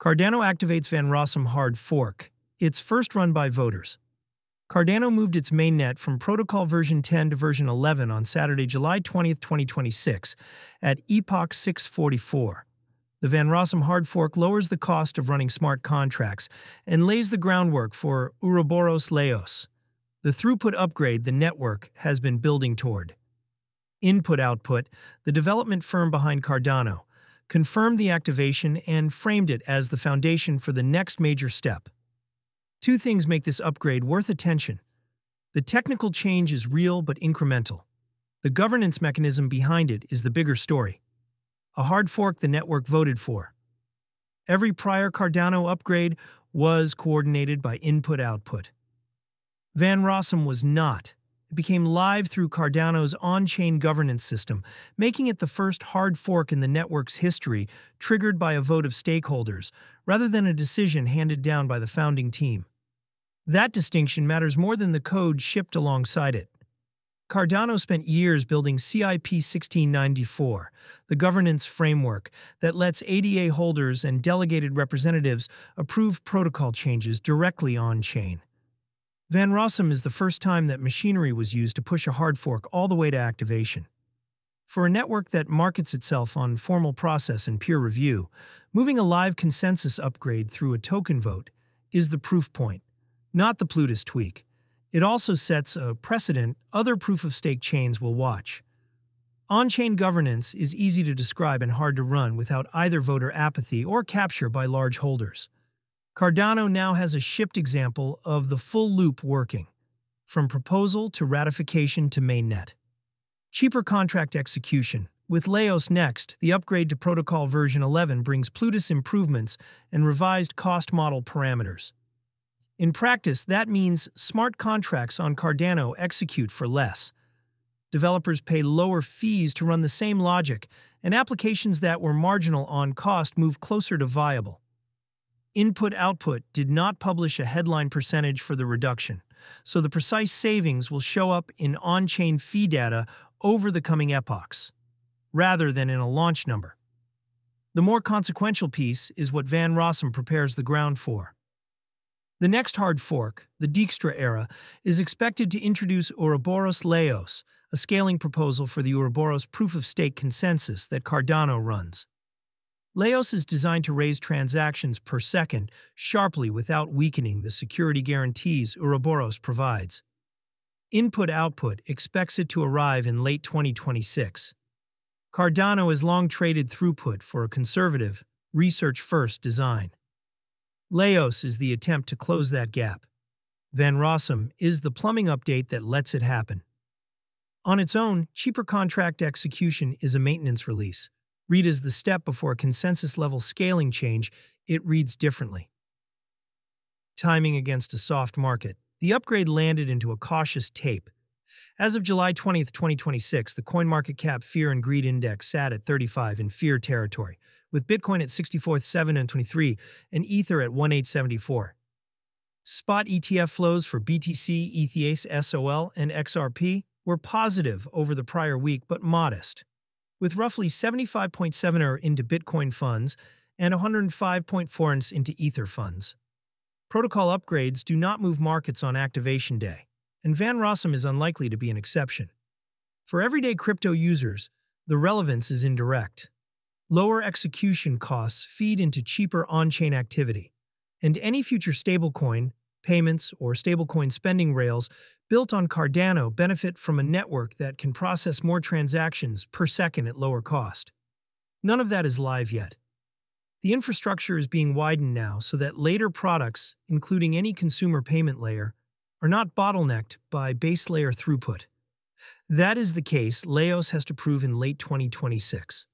Cardano activates Van Rossum hard fork, its first run by voters. Cardano moved its mainnet from protocol version 10 to version 11 on Saturday, July 20, 2026, at epoch 644. The Van Rossum hard fork lowers the cost of running smart contracts and lays the groundwork for Ouroboros Laos, the throughput upgrade the network has been building toward. Input-Output, the development firm behind Cardano, confirmed the activation and framed it as the foundation for the next major step. Two things make this upgrade worth attention. The technical change is real but incremental. The governance mechanism behind it is the bigger story. A hard fork the network voted for. Every prior Cardano upgrade was coordinated by Input-Output. Van Rossum was not. It became live through Cardano's on-chain governance system, making it the first hard fork in the network's history triggered by a vote of stakeholders, rather than a decision handed down by the founding team. That distinction matters more than the code shipped alongside it. Cardano spent years building CIP 1694, the governance framework that lets ADA holders and delegated representatives approve protocol changes directly on-chain. Van Rossum is the first time that machinery was used to push a hard fork all the way to activation. For a network that markets itself on formal process and peer review, moving a live consensus upgrade through a token vote is the proof point, not the Plutus tweak. It also sets a precedent other proof-of-stake chains will watch. On-chain governance is easy to describe and hard to run without either voter apathy or capture by large holders. Cardano now has a shipped example of the full loop working, from proposal to ratification to mainnet. Cheaper contract execution. With Laos next, the upgrade to Protocol version 11 brings Plutus improvements and revised cost model parameters. In practice, that means smart contracts on Cardano execute for less. Developers pay lower fees to run the same logic, and applications that were marginal on cost move closer to viable. Input-Output did not publish a headline percentage for the reduction, so the precise savings will show up in on-chain fee data over the coming epochs, rather than in a launch number. The more consequential piece is what Van Rossum prepares the ground for. The next hard fork, the Dijkstra era, is expected to introduce Ouroboros Laos, a scaling proposal for the Ouroboros proof-of-stake consensus that Cardano runs. Laos is designed to raise transactions per second sharply without weakening the security guarantees Ouroboros provides. Input-Output expects it to arrive in late 2026. Cardano has long traded throughput for a conservative, research-first design. Laos is the attempt to close that gap. Van Rossum is the plumbing update that lets it happen. On its own, cheaper contract execution is a maintenance release. Read as the step before a consensus-level scaling change, it reads differently. Timing against a soft market. The upgrade landed into a cautious tape. As of July 20, 2026, the CoinMarketCap Fear and Greed Index sat at 35 in fear territory, with Bitcoin at 64,723 and Ether at 1874. Spot ETF flows for BTC, ETH, SOL, and XRP were positive over the prior week but modest, with roughly 75.7 into Bitcoin funds and 105.4 into Ether funds. Protocol upgrades do not move markets on activation day, and Van Rossum is unlikely to be an exception. For everyday crypto users, the relevance is indirect. Lower execution costs feed into cheaper on-chain activity, and any future stablecoin, payments, or stablecoin spending rails built on Cardano benefit from a network that can process more transactions per second at lower cost. None of that is live yet. The infrastructure is being widened now so that later products, including any consumer payment layer, are not bottlenecked by base layer throughput. That is the case Laos has to prove in late 2026.